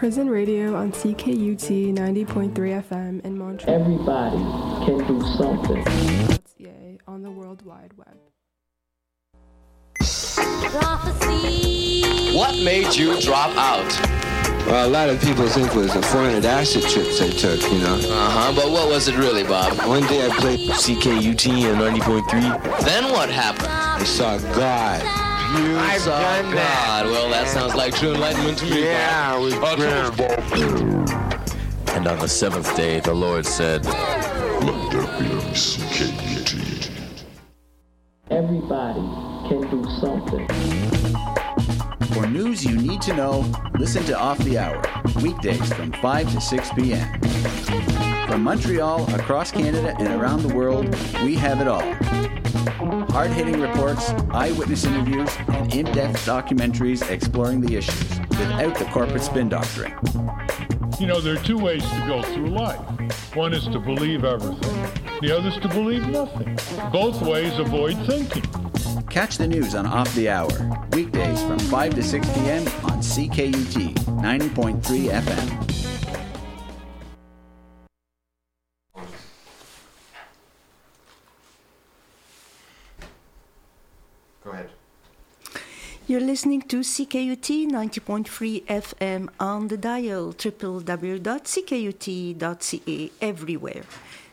Prison Radio on CKUT 90.3 FM in Montreal. Everybody can do something. .ca on the World Wide Web. Prophecy. What made you drop out? Well, a lot of people think it was the 400 acid trips I took, you know. But what was it really, Bob? One day I played CKUT and 90.3. Then what happened? I saw God. I saw God. Well, that sounds like true enlightenment to me. Yeah, it was grand. And on the seventh day, the Lord said, "Let there be CKUT." Everybody can do something. For news you need to know, listen to Off the Hour, weekdays from 5 to 6 p.m. From Montreal, across Canada, and around the world, we have it all. Hard-hitting reports, eyewitness interviews, and in-depth documentaries exploring the issues without the corporate spin doctoring. You know, there are two ways to go through life. One is to believe everything. The other is to believe nothing. Both ways avoid thinking. Catch the news on Off the Hour, weekdays from 5 to 6 p.m. on CKUT 90.3 FM. Go ahead. You're listening to CKUT 90.3 FM on the dial www.ckut.ca everywhere.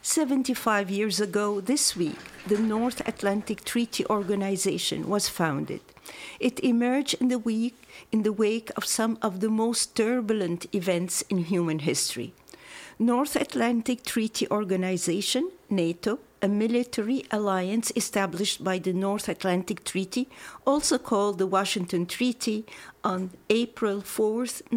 75 years ago this week, the North Atlantic Treaty Organization was founded. It emerged in the wake of some of the most turbulent events in human history. North Atlantic Treaty Organization, NATO, a military alliance established by the North Atlantic Treaty, also called the Washington Treaty, on April 4,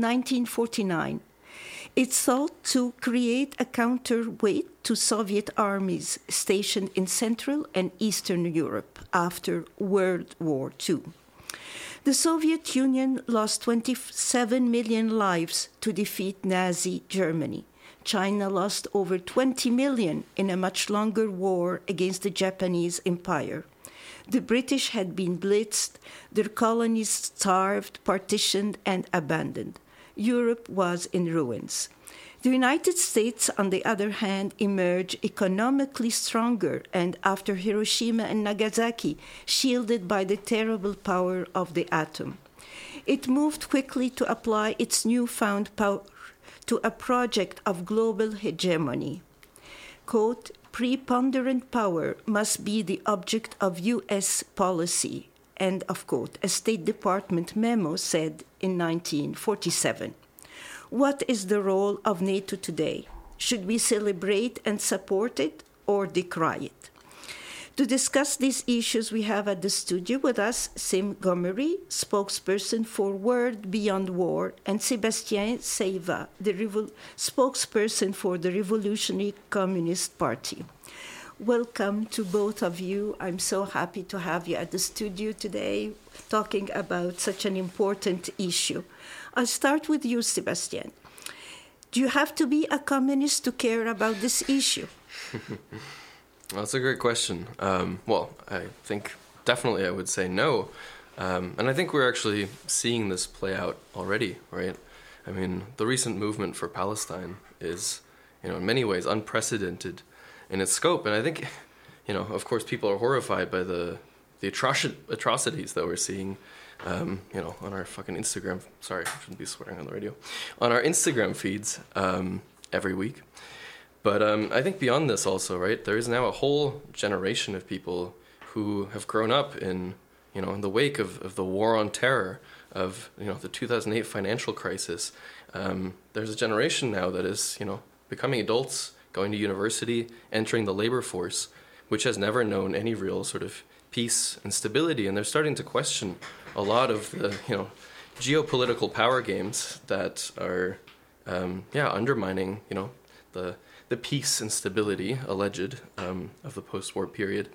1949. It sought to create a counterweight to Soviet armies stationed in Central and Eastern Europe after World War II. The Soviet Union lost 27 million lives to defeat Nazi Germany. China lost over 20 million in a much longer war against the Japanese Empire. The British had been blitzed, their colonies starved, partitioned, and abandoned. Europe was in ruins. The United States, on the other hand, emerged economically stronger and, after Hiroshima and Nagasaki, shielded by the terrible power of the atom. It moved quickly to apply its newfound power to a project of global hegemony. Quote, "Preponderant power must be the object of U.S. policy," end of quote, a State Department memo said in 1947. What is the role of NATO today? Should we celebrate and support it or decry it? To discuss these issues, we have at the studio with us Sim Gomery, spokesperson for World Beyond War, and Sébastien Seyva, the spokesperson for the Revolutionary Communist Party. Welcome to both of you. I'm so happy to have you at the studio today talking about such an important issue. I'll start with you, Sébastien. Do you have to be a communist to care about this issue? Well, that's a great question. Well, I think definitely I would say no. And I think we're actually seeing this play out already, right? I mean, the recent movement for Palestine is, in many ways unprecedented in its scope. And I think, of course, people are horrified by the atrocities that we're seeing, on our fucking Instagram. Sorry, I shouldn't be swearing on the radio. On our Instagram feeds every week. But I think beyond this also, right, there is now a whole generation of people who have grown up in the wake of the war on terror, of, the 2008 financial crisis. There's a generation now that is, becoming adults, going to university, entering the labor force, which has never known any real sort of peace and stability. And they're starting to question a lot of the, geopolitical power games that are, undermining, the peace and stability, alleged, of the post-war period.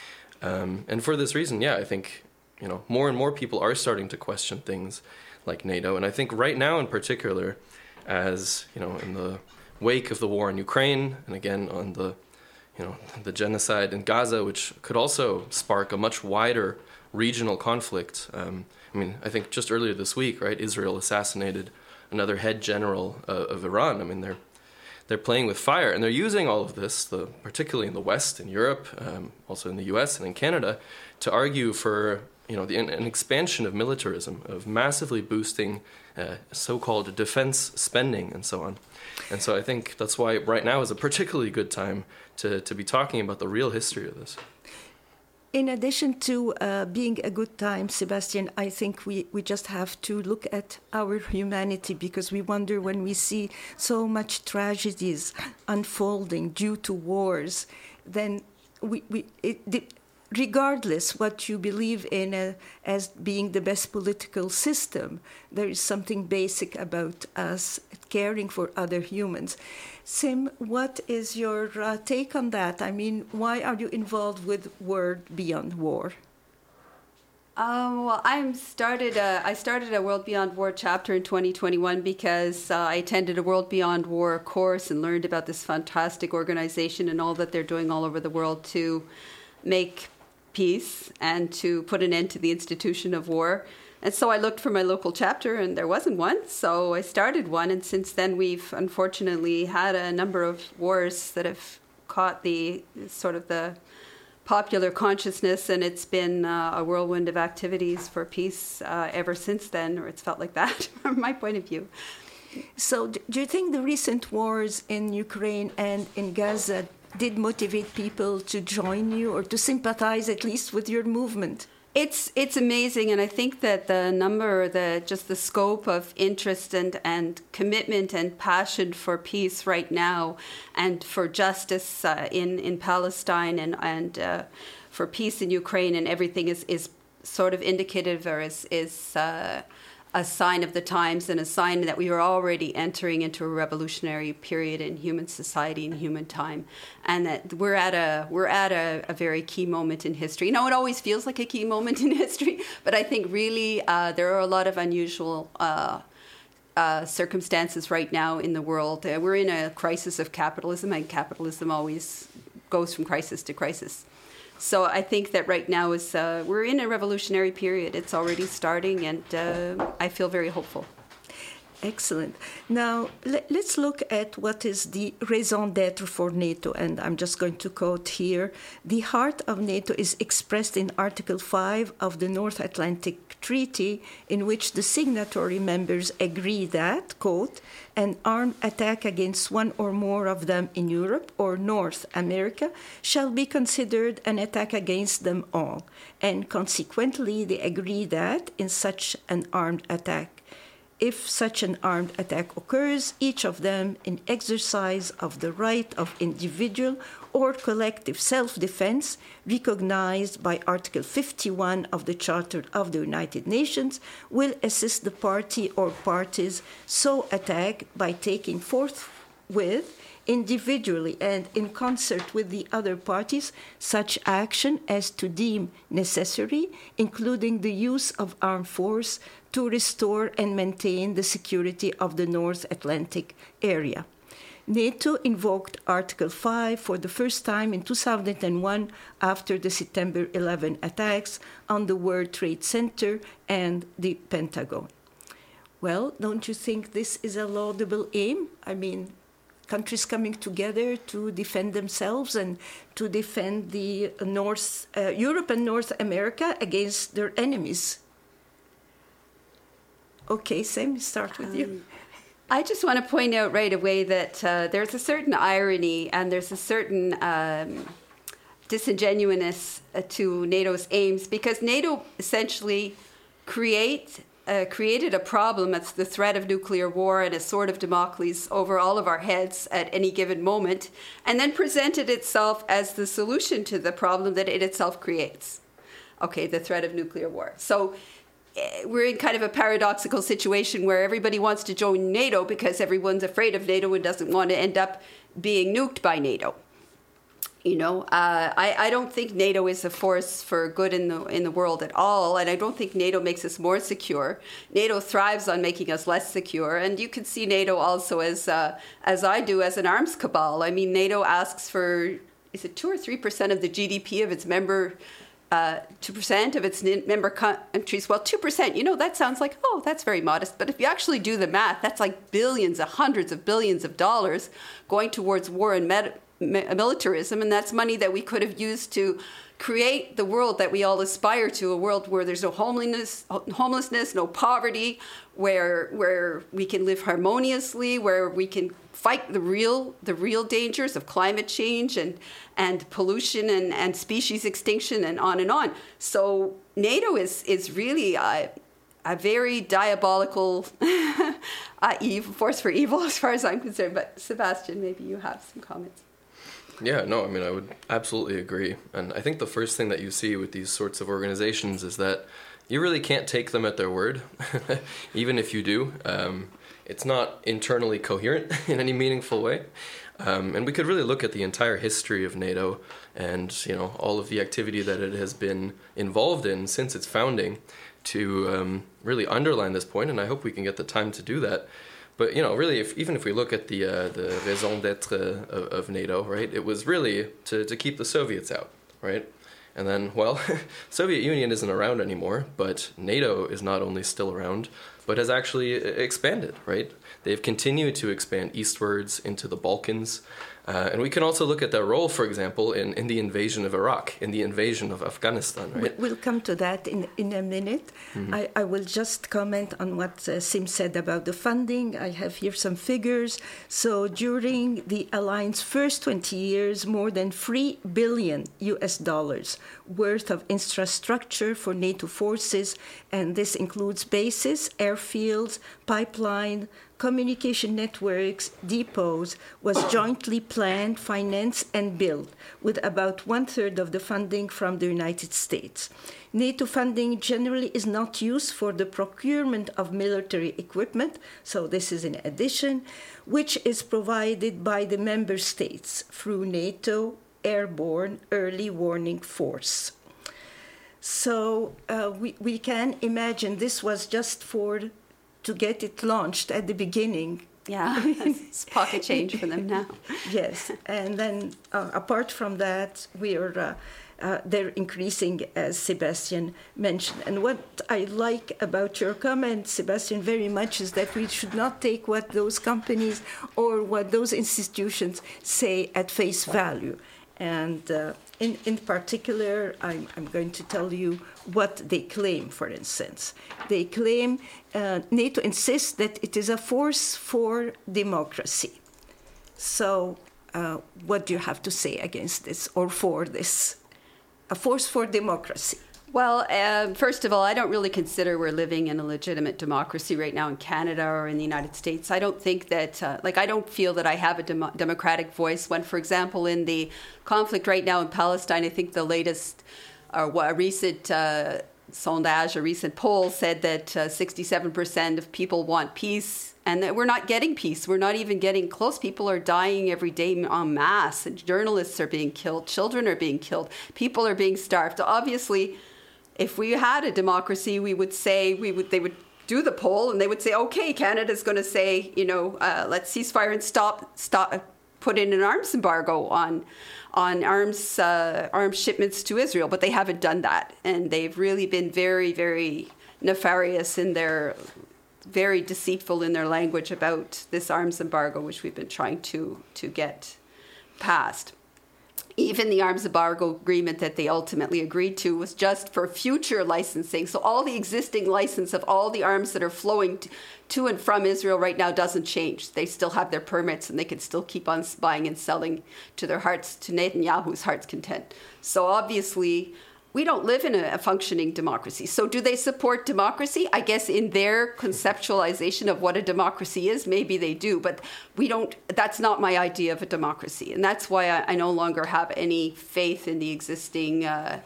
And for this reason, I think, more and more people are starting to question things like NATO. And I think right now in particular, as, in the wake of the war in Ukraine, and again on the, the genocide in Gaza, which could also spark a much wider regional conflict. I think just earlier this week, right, Israel assassinated another head general of Iran. I mean, they're playing with fire, and they're using all of this, particularly in the West, in Europe, also in the U.S. and in Canada, to argue for an expansion of militarism, of massively boosting so-called defense spending and so on. And so I think that's why right now is a particularly good time to be talking about the real history of this. In addition to being a good time, Sebastian, I think we just have to look at our humanity, because we wonder when we see so much tragedies unfolding due to wars, then regardless what you believe in as being the best political system, there is something basic about us caring for other humans. Sim, what is your take on that? I mean, why are you involved with World Beyond War? Well, I started a World Beyond War chapter in 2021 because I attended a World Beyond War course and learned about this fantastic organization and all that they're doing all over the world to make peace and to put an end to the institution of war. And so I looked for my local chapter, and there wasn't one, so I started one, and since then we've unfortunately had a number of wars that have caught the popular consciousness, and it's been a whirlwind of activities for peace ever since then, or it's felt like that from my point of view. So do you think the recent wars in Ukraine and in Gaza did motivate people to join you or to sympathize at least with your movement? It's amazing, and I think that the scope of interest and commitment and passion for peace right now, and for justice in Palestine and for peace in Ukraine and everything is sort of indicative, or is a sign of the times, and a sign that we are already entering into a revolutionary period in human society and human time, and that we're at a very key moment in history. You know, it always feels like a key moment in history, but I think really there are a lot of unusual circumstances right now in the world. We're in a crisis of capitalism, and capitalism always goes from crisis to crisis. So I think that right now we're in a revolutionary period. It's already starting, and I feel very hopeful. Excellent. Now, let's look at what is the raison d'être for NATO. And I'm just going to quote here. The heart of NATO is expressed in Article 5 of the North Atlantic Treaty, in which the signatory members agree that, quote, an armed attack against one or more of them in Europe or North America shall be considered an attack against them all. And consequently, they agree that in such an armed attack, if such an armed attack occurs, each of them, in exercise of the right of individual or collective self-defense, recognized by Article 51 of the Charter of the United Nations, will assist the party or parties so attacked by taking forthwith, individually and in concert with the other parties, such action as to deem necessary, including the use of armed force, to restore and maintain the security of the North Atlantic area. NATO invoked Article 5 for the first time in 2001 after the September 11 attacks on the World Trade Center and the Pentagon. Well, don't you think this is a laudable aim? I mean, countries coming together to defend themselves and to defend the Europe and North America against their enemies. Okay, Sam, start with you. I just want to point out right away that there's a certain irony and there's a certain disingenuousness to NATO's aims, because NATO essentially created a problem that's the threat of nuclear war and a sword of Damocles over all of our heads at any given moment, and then presented itself as the solution to the problem that it itself creates. Okay, the threat of nuclear war. So we're in kind of a paradoxical situation where everybody wants to join NATO because everyone's afraid of NATO and doesn't want to end up being nuked by NATO. You know, I don't think NATO is a force for good in the world at all, and I don't think NATO makes us more secure. NATO thrives on making us less secure, and you can see NATO also as I do, as an arms cabal. I mean, NATO asks for, is it 2 or 3% of the GDP of its member 2% of its member countries. Well, 2%, that sounds like, oh, that's very modest. But if you actually do the math, that's like billions, hundreds of billions of dollars going towards war and militarism. And that's money that we could have used to create the world that we all aspire to, a world where there's no homelessness, no poverty, where we can live harmoniously, where we can fight the real dangers of climate change and pollution and species extinction and on and on. So NATO is really a very diabolical force for evil as far as I'm concerned. But Sebastian, maybe you have some comments. Yeah, no, I mean, I would absolutely agree. And I think the first thing that you see with these sorts of organizations is that you really can't take them at their word, even if you do. It's not internally coherent in any meaningful way. And we could really look at the entire history of NATO and, all of the activity that it has been involved in since its founding to really underline this point, and I hope we can get the time to do that. But, really, even if we look at the raison d'être of NATO, right, it was really to keep the Soviets out, right? And then, well, Soviet Union isn't around anymore, but NATO is not only still around, but has actually expanded, right? They've continued to expand eastwards into the Balkans. And we can also look at their role, for example, in the invasion of Iraq, in the invasion of Afghanistan, right? We'll come to that in a minute. Mm-hmm. I will just comment on what Sim said about the funding. I have here some figures. So during the alliance's first 20 years, more than $3 billion worth of infrastructure for NATO forces, and this includes bases, airfields, pipeline, communication networks, depots, was jointly planned, financed, and built, with about 1/3 of the funding from the United States. NATO funding generally is not used for the procurement of military equipment, so this is in addition, which is provided by the member states through NATO Airborne Early Warning Force. So we can imagine this was just to get it launched at the beginning. Yeah, it's pocket change for them now. Yes, and then apart from that, they're increasing, as Sebastian mentioned. And what I like about your comment, Sebastian, very much is that we should not take what those companies or what those institutions say at face value. And in particular, I'm going to tell you what they claim, for instance. They claim NATO insists that it is a force for democracy. So what do you have to say against this or for this? A force for democracy. Well, first of all, I don't really consider we're living in a legitimate democracy right now in Canada or in the United States. I don't think that, I don't feel that I have a democratic voice when, for example, in the conflict right now in Palestine, I think the latest, a recent sondage, a recent poll said that 67% of people want peace and that we're not getting peace. We're not even getting close. People are dying every day en masse. And journalists are being killed. Children are being killed. People are being starved. Obviously, if we had a democracy, they would do the poll and they would say, okay, Canada's going to say, let's ceasefire and stop, put in an arms embargo on arms shipments to Israel. But they haven't done that. And they've really been very, very nefarious in their, very deceitful in their language about this arms embargo, which we've been trying to get passed. Even the arms embargo agreement that they ultimately agreed to was just for future licensing. So all the existing license of all the arms that are flowing to and from Israel right now doesn't change. They still have their permits and they can still keep on buying and selling to Netanyahu's heart's content. So obviously, we don't live in a functioning democracy. So do they support democracy? I guess in their conceptualization of what a democracy is, maybe they do, but that's not my idea of a democracy. And that's why I no longer have any faith in the existing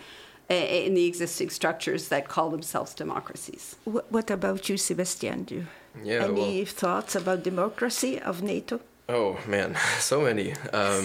structures that call themselves democracies. What about you, Sebastian? Any thoughts about democracy of NATO? Oh man, so many.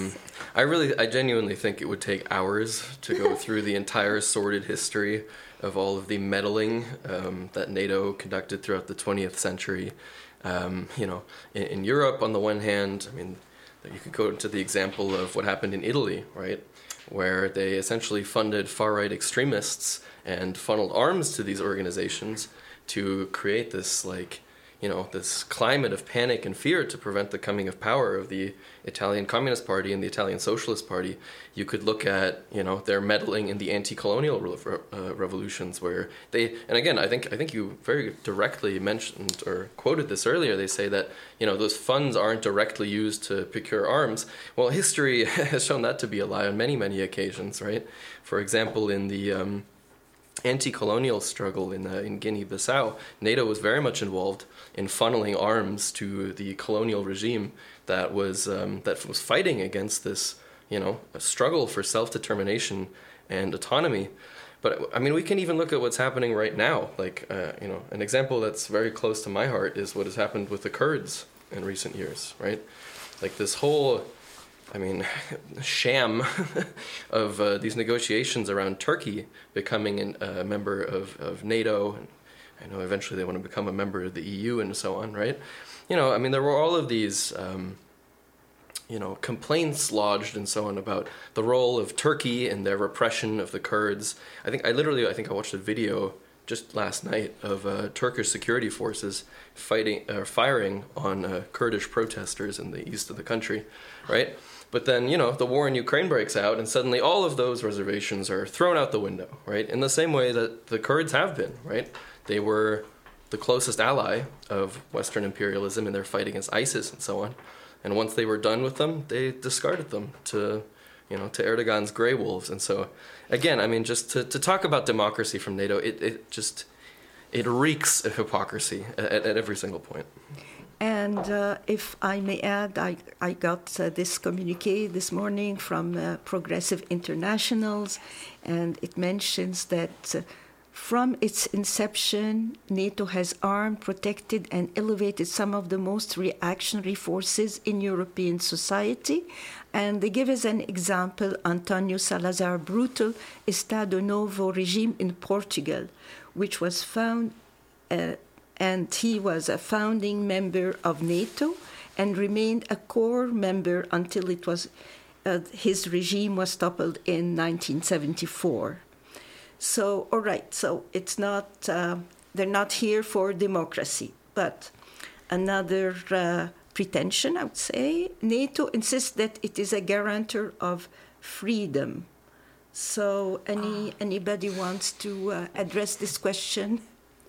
I genuinely think it would take hours to go through the entire sordid history of all of the meddling that NATO conducted throughout the 20th century. In Europe, on the one hand, You could go to the example of what happened in Italy, right, where they essentially funded far-right extremists and funneled arms to these organizations to create this, like, you know, this climate of panic and fear to prevent the coming of power of the Italian Communist Party and the Italian Socialist Party. You could look at, you know, their meddling in the anti-colonial revolutions, where they, and again, I think you very directly mentioned or quoted this earlier. They say that, you know, those funds aren't directly used to procure arms. Well, history has shown that to be a lie on many, many occasions, right? For example, in the anti-colonial struggle in Guinea-Bissau, NATO was very much involved in funneling arms to the colonial regime that was fighting against this, you know, a struggle for self-determination and autonomy. But I mean, we can even look at what's happening right now. Like, you know, an example that's very close to my heart is what has happened with the Kurds in recent years, right? Like this whole, I mean, sham of these negotiations around Turkey becoming a member of NATO. And I know eventually they want to become a member of the EU and so on, right? You know, I mean, there were all of these, you know, complaints lodged and so on about the role of Turkey in their repression of the Kurds. I think I watched a video just last night of Turkish security forces firing on Kurdish protesters in the east of the country, right? But then, you know, the war in Ukraine breaks out, and suddenly all of those reservations are thrown out the window, right? In the same way that the Kurds have been, right? They were the closest ally of Western imperialism in their fight against ISIS and so on. And once they were done with them, they discarded them to, you know, to Erdogan's grey wolves. And so, again, I mean, just to talk about democracy from NATO, it reeks of hypocrisy at every single point. And if I may add, I got this communiqué this morning from Progressive Internationals, and it mentions that from its inception, NATO has armed, protected, and elevated some of the most reactionary forces in European society. And they give as an example António Salazar brutal Estado Novo regime in Portugal, which was found, and he was a founding member of NATO and remained a core member until it was his regime was toppled in 1974. So, all right, so it's not, they're not here for democracy. But another pretension, I would say, NATO insists that it is a guarantor of freedom. So anybody wants to address this question?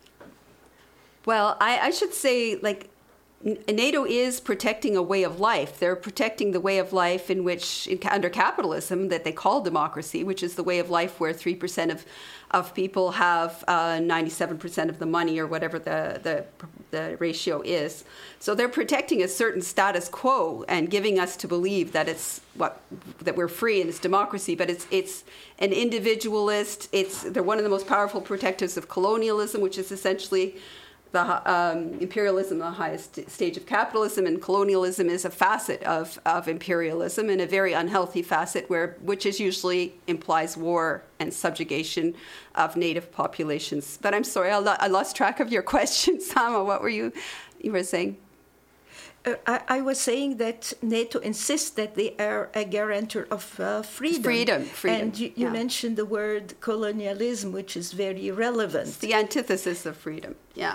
Well, I should say, like, NATO is protecting a way of life. They're protecting the way of life in which, under capitalism, that they call democracy, which is the way of life where 3% of people have 97% of the money, or whatever the ratio is. So they're protecting a certain status quo and giving us to believe that that we're free and it's democracy. But it's an individualist. They're one of the most powerful protectors of colonialism, which is essentially the imperialism, the highest stage of capitalism, and colonialism is a facet of imperialism, and a very unhealthy facet, which is usually implies war and subjugation of native populations. But I'm sorry, I lost track of your question, Sama. What were you were saying? I was saying that NATO insists that they are a guarantor of freedom. Freedom. And you mentioned the word colonialism, which is very relevant. It's the antithesis of freedom, yeah.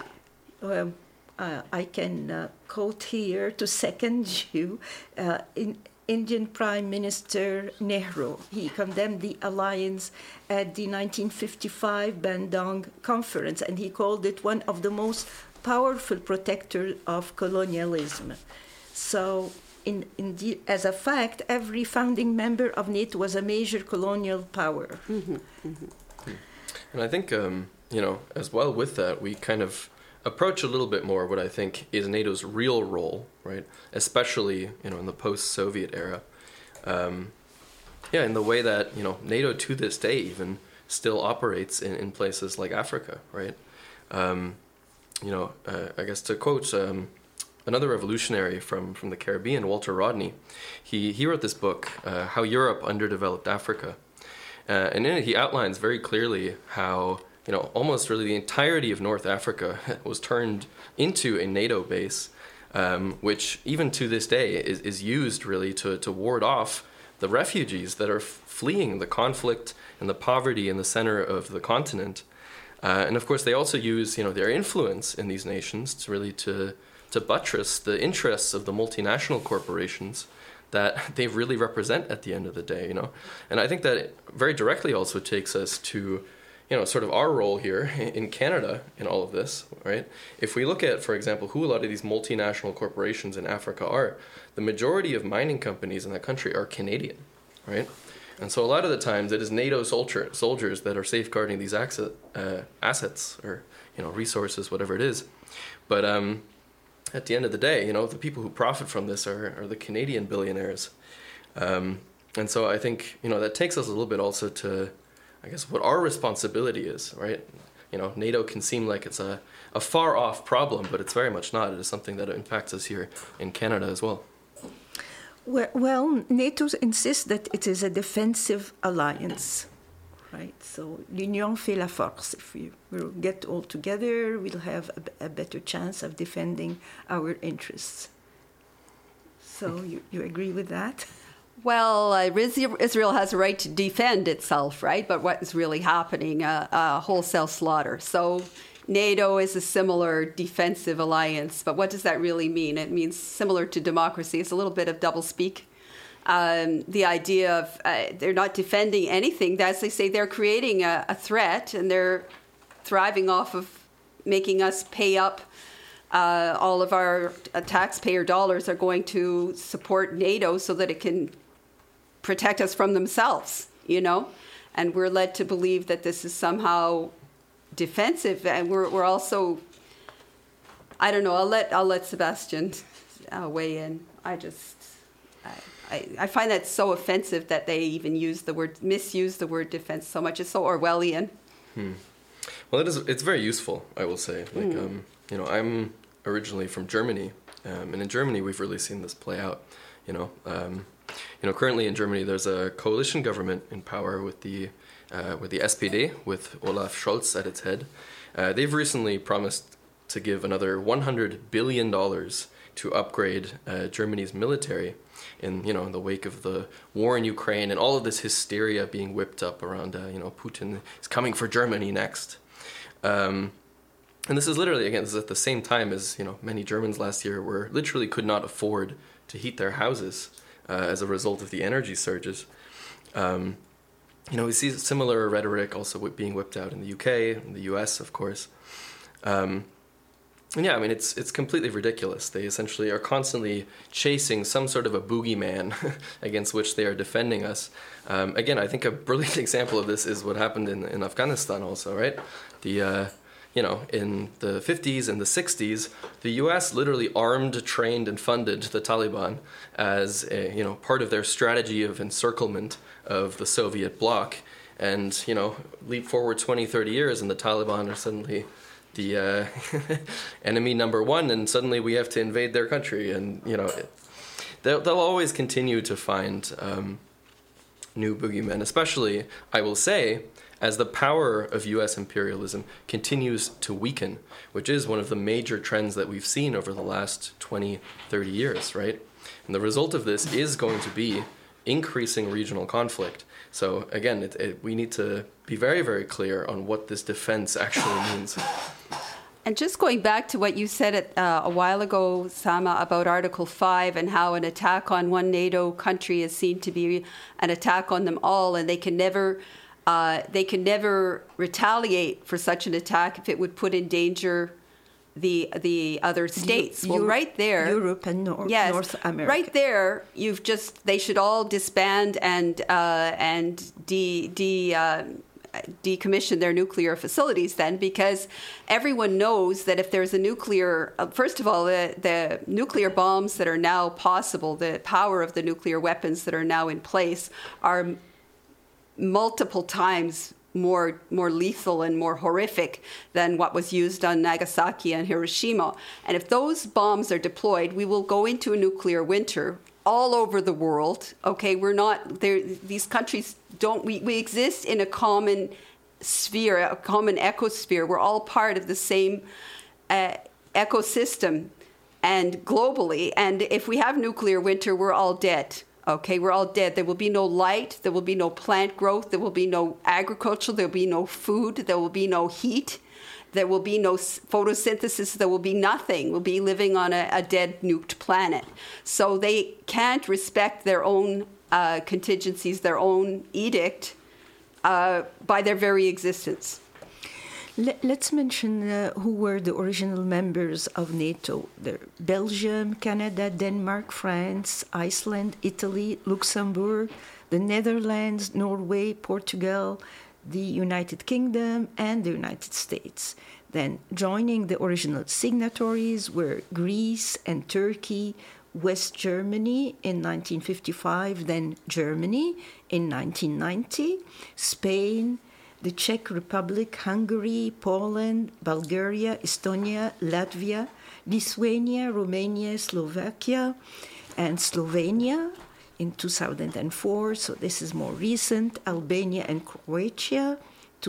I can quote here to second you. Indian Prime Minister Nehru, he condemned the alliance at the 1955 Bandung Conference, and he called it one of the most powerful protectors of colonialism. So, as a fact, every founding member of NATO was a major colonial power. Mm-hmm. Mm-hmm. And I think, you know, as well with that, we kind of approach a little bit more what I think is NATO's real role, right? Especially, you know, in the post-Soviet era. In the way that, you know, NATO to this day even still operates in places like Africa, right? You know, I guess to quote another revolutionary from the Caribbean, Walter Rodney, he wrote this book, How Europe Underdeveloped Africa. And in it he outlines very clearly how, you know, almost really the entirety of North Africa was turned into a NATO base which even to this day is used really to ward off the refugees that are fleeing the conflict and the poverty in the center of the continent. And of course, they also use, their influence in these nations to really to buttress the interests of the multinational corporations that they really represent at the end of the day, And I think that it very directly also takes us to, sort of our role here in Canada in all of this, right? If we look at, for example, who a lot of these multinational corporations in Africa are, the majority of mining companies in that country are Canadian, right? And so a lot of the times it is NATO soldiers that are safeguarding these assets or, resources, whatever it is. But at the end of the day, the people who profit from this are the Canadian billionaires. And so I think, that takes us a little bit also to, I guess, what our responsibility is, right? NATO can seem like it's a far-off problem, but it's very much not. It is something that impacts us here in Canada as well. Well, NATO insists that it is a defensive alliance, right? So, l'union fait la force. If we will get all together, we'll have a better chance of defending our interests. So, you agree with that? Well, Israel has a right to defend itself, right? But what is really happening? A wholesale slaughter. So NATO is a similar defensive alliance, but what does that really mean? It means similar to democracy. It's a little bit of doublespeak. The idea of they're not defending anything. As they say, they're creating a threat, and they're thriving off of making us pay up. All of our taxpayer dollars are going to support NATO so that it can protect us from themselves, and we're led to believe that this is somehow defensive, and we're also, I don't know, I'll let Sebastian weigh in. I find that so offensive that they even misuse the word defense so much. It's so Orwellian. Well, it's very useful, I will say. I'm originally from Germany, and in Germany we've really seen this play out. Currently in Germany there's a coalition government in power with the SPD, with Olaf Scholz at its head. They've recently promised to give another $100 billion to upgrade Germany's military in the wake of the war in Ukraine and all of this hysteria being whipped up around Putin is coming for Germany next. And this is literally, again, this is at the same time as, many Germans last year literally could not afford to heat their houses as a result of the energy surges. We see similar rhetoric also being whipped out in the UK, in the US, of course. It's completely ridiculous. They essentially are constantly chasing some sort of a boogeyman against which they are defending us. Again, I think a brilliant example of this is what happened in Afghanistan also, right? In the 50s and the 60s, the U.S. literally armed, trained, and funded the Taliban as part of their strategy of encirclement of the Soviet bloc. And, leap forward 20, 30 years, and the Taliban are suddenly the enemy number one, and suddenly we have to invade their country. And, they'll always continue to find new boogeymen, especially, I will say, as the power of U.S. imperialism continues to weaken, which is one of the major trends that we've seen over the last 20, 30 years, right? And the result of this is going to be increasing regional conflict. So again, we need to be very, very clear on what this defense actually means. And just going back to what you said a while ago, Sama, about Article 5 and how an attack on one NATO country is seen to be an attack on them all, and they can never retaliate for such an attack if it would put in danger the other states. Right there, Europe and North America. Right there, they should all disband and decommission their nuclear facilities then, because everyone knows that if there's a nuclear, first of all, the nuclear bombs that are now possible, the power of the nuclear weapons that are now in place are multiple times more lethal and more horrific than what was used on Nagasaki and Hiroshima. And if those bombs are deployed, we will go into a nuclear winter all over the world. Okay, we're not there. These countries don't. We exist in a common sphere, a common ecosphere. We're all part of the same ecosystem. and globally. And if we have nuclear winter, we're all dead. Okay, we're all dead. There will be no light. There will be no plant growth. There will be no agriculture. There will be no food. There will be no heat. There will be no photosynthesis. There will be nothing. We'll be living on a dead, nuked planet. So they can't respect their own contingencies, their own edict by their very existence. Let's mention who were the original members of NATO. They're Belgium, Canada, Denmark, France, Iceland, Italy, Luxembourg, the Netherlands, Norway, Portugal, the United Kingdom, and the United States. Then joining the original signatories were Greece and Turkey, West Germany in 1955, then Germany in 1990, Spain, the Czech Republic, Hungary, Poland, Bulgaria, Estonia, Latvia, Lithuania, Romania, Slovakia, and Slovenia in 2004. So this is more recent. Albania and Croatia,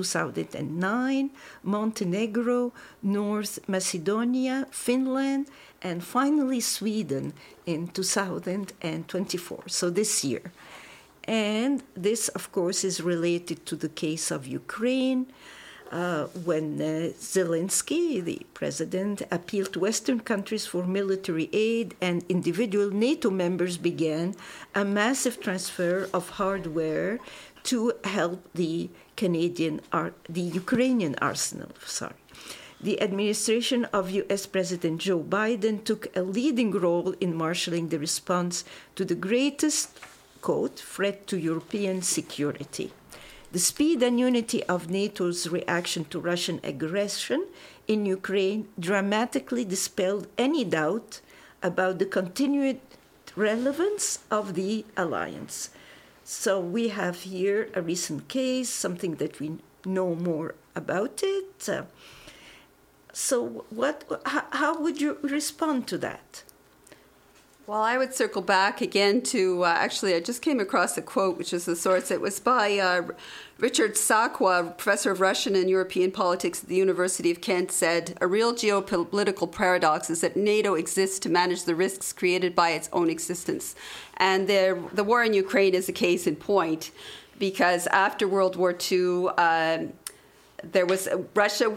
2009. Montenegro, North Macedonia, Finland, and finally Sweden in 2024. So this year. And this, of course, is related to the case of Ukraine, when Zelensky, the president, appealed to Western countries for military aid, and individual NATO members began a massive transfer of hardware to help the Ukrainian arsenal. The administration of U.S. President Joe Biden took a leading role in marshalling the response to the greatest, quote, threat to European security. The speed and unity of NATO's reaction to Russian aggression in Ukraine dramatically dispelled any doubt about the continued relevance of the alliance. So we have here a recent case, something that we know more about it. So how would you respond to that? Well, I would circle back again to, actually, I just came across a quote, which is the source. It was by Richard Sakwa, professor of Russian and European politics at the University of Kent, said, "A real geopolitical paradox is that NATO exists to manage the risks created by its own existence." And the war in Ukraine is a case in point, because after World War II, there was Russia,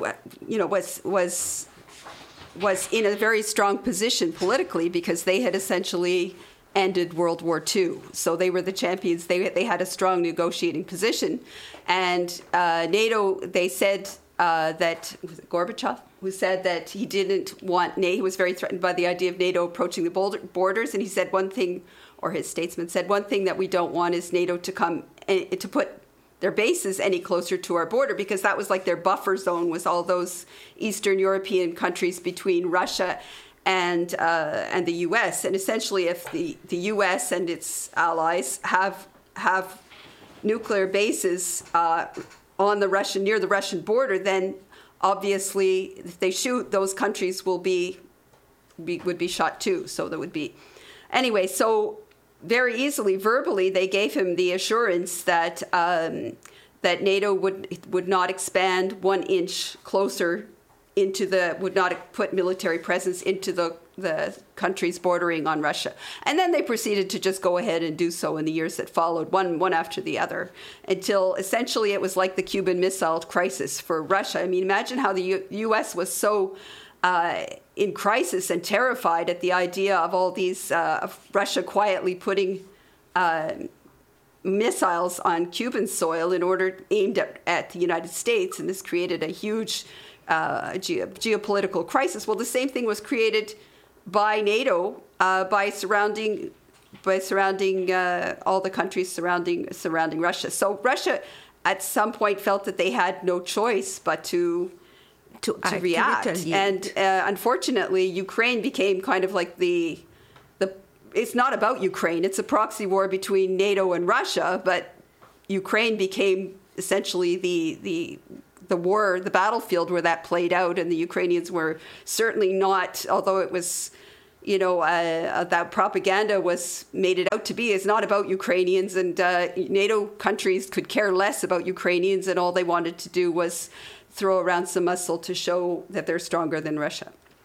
was in a very strong position politically because they had essentially ended World War II. So they were the champions. They had a strong negotiating position. And NATO, they said that, was it Gorbachev, who said that he didn't want NATO, he was very threatened by the idea of NATO approaching the borders. And he said one thing, or his statesman said, one thing that we don't want is NATO to come to put their bases any closer to our border, because that was like their buffer zone, was all those Eastern European countries between Russia and the U.S. And essentially, if the U.S. and its allies have nuclear bases on the near the Russian border, then obviously, if they shoot, those countries would be shot too. So there would be, anyway. So very easily, verbally, they gave him the assurance that that NATO would not expand 1 inch closer would not put military presence into the countries bordering on Russia. And then they proceeded to just go ahead and do so in the years that followed, one after the other, until essentially it was like the Cuban Missile Crisis for Russia. I mean, imagine how the U.S. was so in crisis and terrified at the idea of all these, of Russia quietly putting missiles on Cuban soil aimed at the United States, and this created a huge geopolitical crisis. Well, the same thing was created by NATO by surrounding all the countries surrounding Russia. So Russia, at some point, felt that they had no choice but to react. And unfortunately, Ukraine became kind of like it's not about Ukraine. It's a proxy war between NATO and Russia, but Ukraine became essentially the war, the battlefield where that played out, and the Ukrainians were certainly not, although it was, that propaganda was made it out to be, is not about Ukrainians, and NATO countries could care less about Ukrainians, and all they wanted to do was throw around some muscle to show that they're stronger than Russia.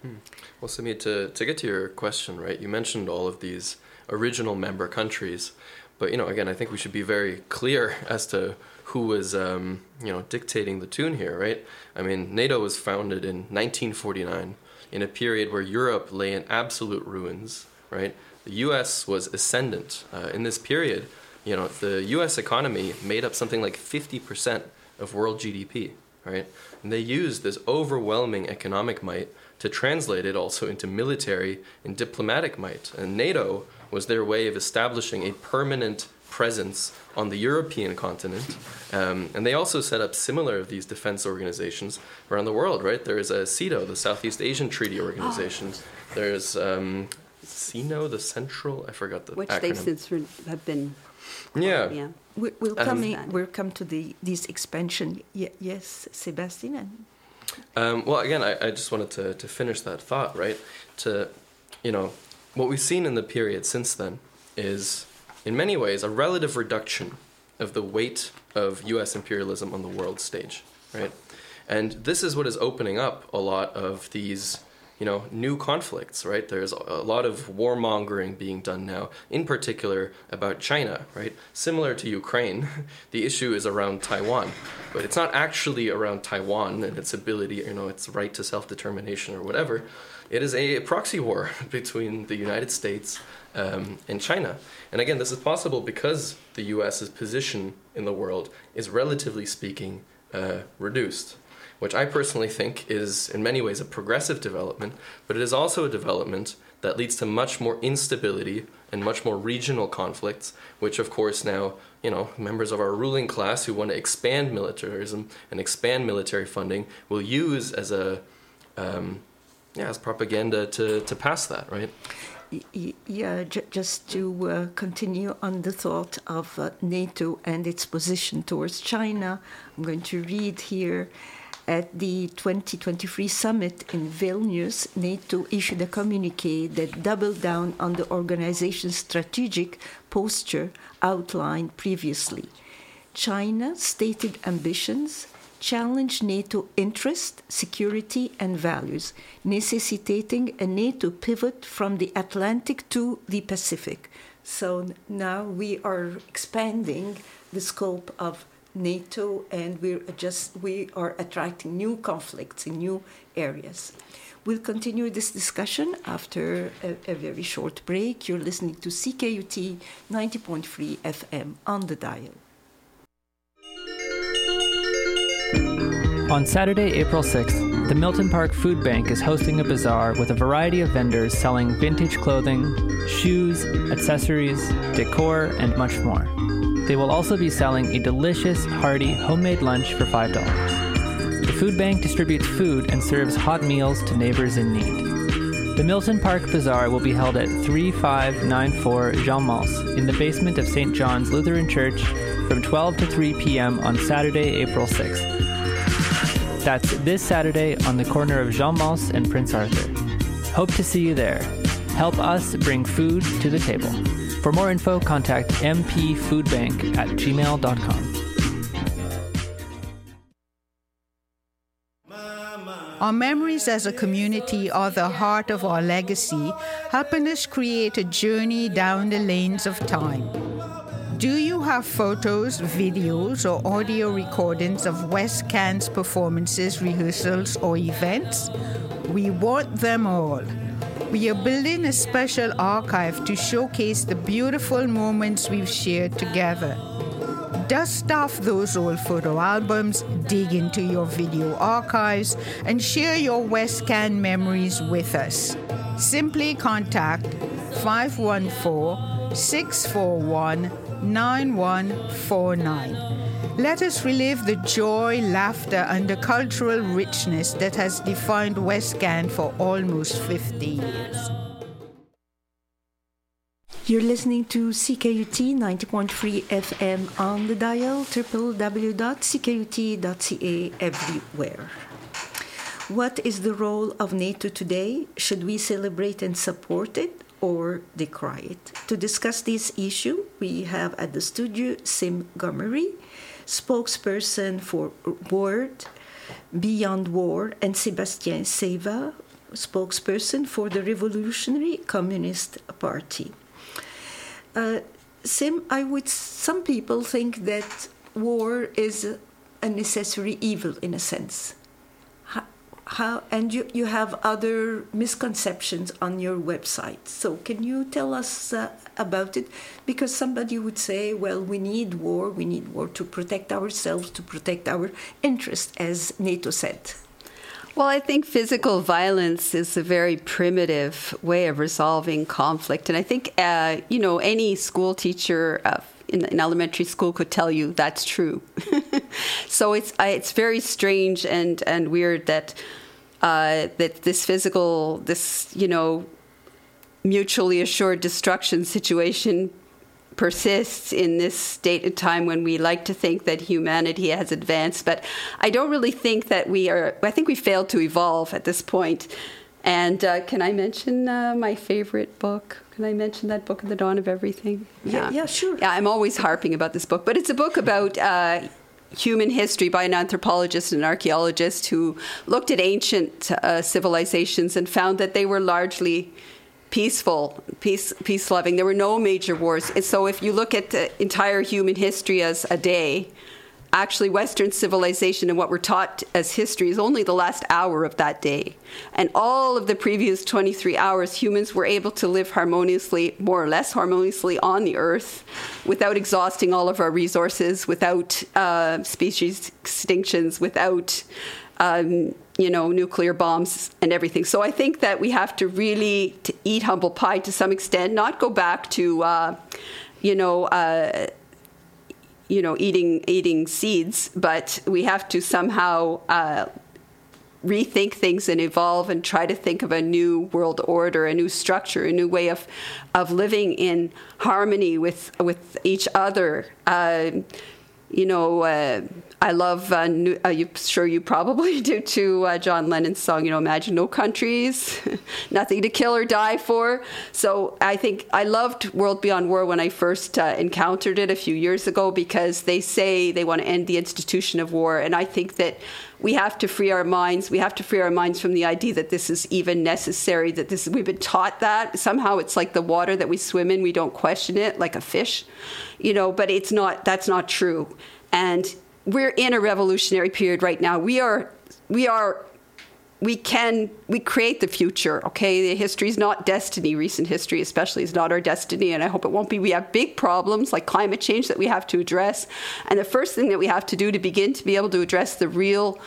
Well, Samit, to get to your question, right, you mentioned all of these original member countries, but, again, I think we should be very clear as to who was, dictating the tune here, right? I mean, NATO was founded in 1949 in a period where Europe lay in absolute ruins, right? The U.S. was ascendant. In this period, the U.S. economy made up something like 50% of world GDP, right? And they used this overwhelming economic might to translate it also into military and diplomatic might. And NATO was their way of establishing a permanent presence on the European continent. And they also set up similar of these defense organizations around the world, right? There is a CETO, the Southeast Asian Treaty Organization. There's CINO, the Central, I forgot the Which acronym. they since have been... Yeah. We'll come to this expansion. Yes, Sébastien? Well, again, I just wanted to finish that thought, right? What we've seen in the period since then is, in many ways, a relative reduction of the weight of U.S. imperialism on the world stage, right? And this is what is opening up a lot of these, new conflicts, right? There's a lot of warmongering being done now, in particular about China, right? Similar to Ukraine, the issue is around Taiwan, but it's not actually around Taiwan and its ability, its right to self-determination or whatever. It is a proxy war between the United States and China. And again, this is possible because the U.S.'s position in the world is, relatively speaking, reduced, which I personally think is in many ways a progressive development, but it is also a development that leads to much more instability and much more regional conflicts, which of course now, members of our ruling class who want to expand militarism and expand military funding will use as as propaganda to pass that, right? Yeah, just to continue on the thought of NATO and its position towards China, I'm going to read here. At the 2023 summit in Vilnius, NATO issued a communiqué that doubled down on the organization's strategic posture outlined previously. China's stated ambitions challenge NATO interest, security, and values, necessitating a NATO pivot from the Atlantic to the Pacific. So now we are expanding the scope of NATO, and we are attracting new conflicts in new areas. We'll continue this discussion after a very short break. You're listening to CKUT 90.3 FM on the dial. On Saturday, April 6th, the Milton Park Food Bank is hosting a bazaar with a variety of vendors selling vintage clothing, shoes, accessories, decor, and much more. They will also be selling a delicious, hearty, homemade lunch for $5. The food bank distributes food and serves hot meals to neighbors in need. The Milton Park Bazaar will be held at 3594 Jean Mance in the basement of St. John's Lutheran Church from 12 to 3 p.m. on Saturday, April 6th. That's this Saturday on the corner of Jean Mance and Prince Arthur. Hope to see you there. Help us bring food to the table. For more info, contact mpfoodbank@gmail.com. Our memories as a community are the heart of our legacy, helping us create a journey down the lanes of time. Do you have photos, videos, or audio recordings of West Cannes performances, rehearsals, or events? We want them all. We are building a special archive to showcase the beautiful moments we've shared together. Dust off those old photo albums, dig into your video archives, and share your West Cannes memories with us. Simply contact 514-641-9149. Let us relive the joy, laughter, and the cultural richness that has defined West Cannes for almost 50 years. You're listening to CKUT 90.3 FM on the dial, www.ckut.ca everywhere. What is the role of NATO today? Should we celebrate and support it or decry it? To discuss this issue, we have at the studio Sim Gomery, spokesperson for Word, Beyond War, and Sébastien Seva, spokesperson for the Revolutionary Communist Party. Sim, some people think that war is a necessary evil in a sense. And you have other misconceptions on your website. So can you tell us about it? Because somebody would say, well, we need war to protect ourselves, to protect our interests, as NATO said. Well, I think physical violence is a very primitive way of resolving conflict. And I think, any school teacher in elementary school could tell you that's true. So it's very strange and weird that this mutually assured destruction situation persists in this date and time when we like to think that humanity has advanced. But I don't really think that I think we failed to evolve at this point. And can I mention my favorite book? Can I mention that book, The Dawn of Everything? Yeah, sure. Yeah, I'm always harping about this book. But it's a book about human history by an anthropologist and an archaeologist who looked at ancient civilizations and found that they were largely peaceful, peace-loving. There were no major wars. And so if you look at the entire human history as a day, actually Western civilization and what we're taught as history is only the last hour of that day. And all of the previous 23 hours, humans were able to live harmoniously, more or less harmoniously, on the earth without exhausting all of our resources, without species extinctions, without nuclear bombs and everything. So I think that we have to really eat humble pie to some extent, not go back to, eating seeds, but we have to somehow rethink things and evolve and try to think of a new world order, a new structure, a new way of living in harmony with each other. I love, I'm sure you probably do too, John Lennon's song, Imagine No Countries, Nothing to Kill or Die For. So I think I loved World Beyond War when I first encountered it a few years ago, because they say they want to end the institution of war. And I think that we have to free our minds. We have to free our minds from the idea that this is even necessary, we've been taught that. Somehow it's like the water that we swim in. We don't question it like a fish, but that's not true. And we're in a revolutionary period right now. We create the future, okay? The history is not destiny. Recent history especially is not our destiny, and I hope it won't be. We have big problems like climate change that we have to address. And the first thing that we have to do to begin to be able to address the real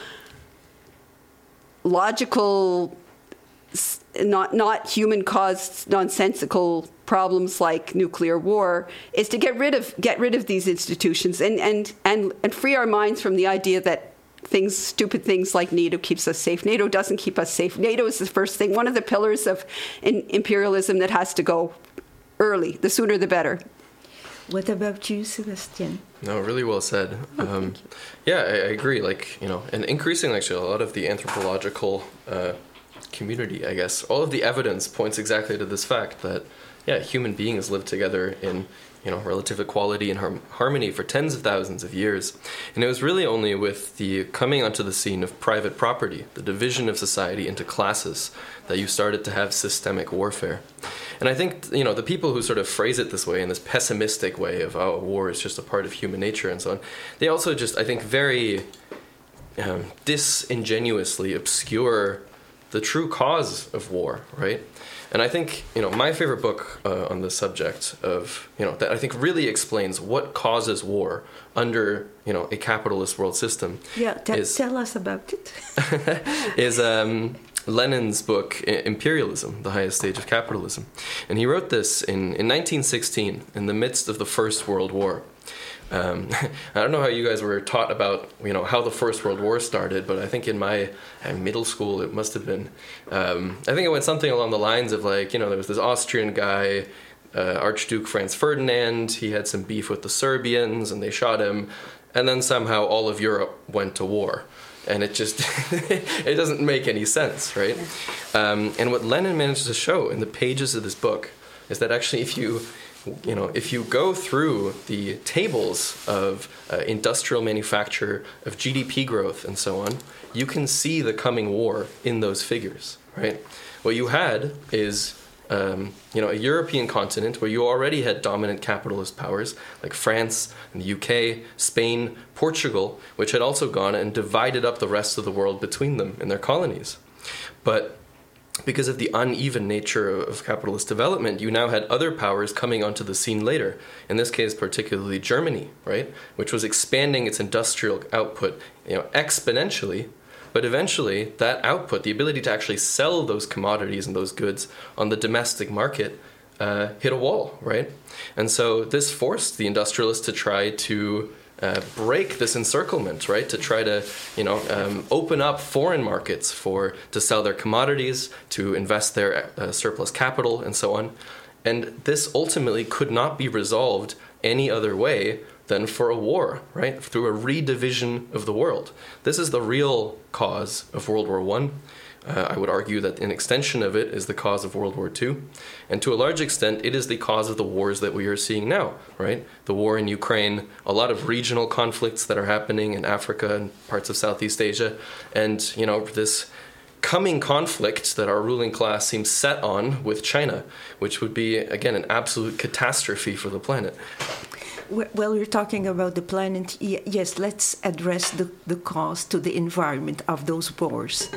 logical, not human-caused, nonsensical problems like nuclear war is to get rid of these institutions and free our minds from the idea that stupid things like NATO keeps us safe. NATO doesn't keep us safe. NATO is the first thing, one of the pillars of imperialism that has to go early. The sooner the better. What about you, Sebastian? No, really well said. Yeah, I agree. And increasingly, actually, a lot of the anthropological community, I guess, all of the evidence points exactly to this fact that, human beings live together in, relative equality and harmony for tens of thousands of years. And it was really only with the coming onto the scene of private property, the division of society into classes, that you started to have systemic warfare. And I think, the people who sort of phrase it this way, in this pessimistic way of, war is just a part of human nature and so on, they also just, I think, very disingenuously obscure the true cause of war, right? And I think, my favorite book on the subject of, that I think really explains what causes war under, a capitalist world system. Yeah, tell us about it. is Lenin's book, Imperialism, The Highest Stage of Capitalism. And he wrote this in 1916, in the midst of the First World War. I don't know how you guys were taught about, how the First World War started, but I think in my middle school it must have been, I think it went something along the lines of there was this Austrian guy, Archduke Franz Ferdinand, he had some beef with the Serbians and they shot him, and then somehow all of Europe went to war. And it just, it doesn't make any sense, right? And what Lenin managed to show in the pages of this book is that actually if you if you go through the tables of industrial manufacture, of GDP growth, and so on, you can see the coming war in those figures, right? What you had is, a European continent where you already had dominant capitalist powers like France and the UK, Spain, Portugal, which had also gone and divided up the rest of the world between them in their colonies. But because of the uneven nature of capitalist development, you now had other powers coming onto the scene later. In this case, particularly Germany, right, which was expanding its industrial output, exponentially. But eventually, that output, the ability to actually sell those commodities and those goods on the domestic market, hit a wall, right? And so this forced the industrialists to try to break this encirclement, right? To try to, open up foreign markets to sell their commodities, to invest their surplus capital, and so on. And this ultimately could not be resolved any other way than for a war, right? Through a redivision of the world. This is the real cause of World War I. I would argue that an extension of it is the cause of World War II. And to a large extent, it is the cause of the wars that we are seeing now, right? The war in Ukraine, a lot of regional conflicts that are happening in Africa and parts of Southeast Asia. And, this coming conflict that our ruling class seems set on with China, which would be, again, an absolute catastrophe for the planet. Well, you're talking about the planet. Yes, let's address the cause to the environment of those wars.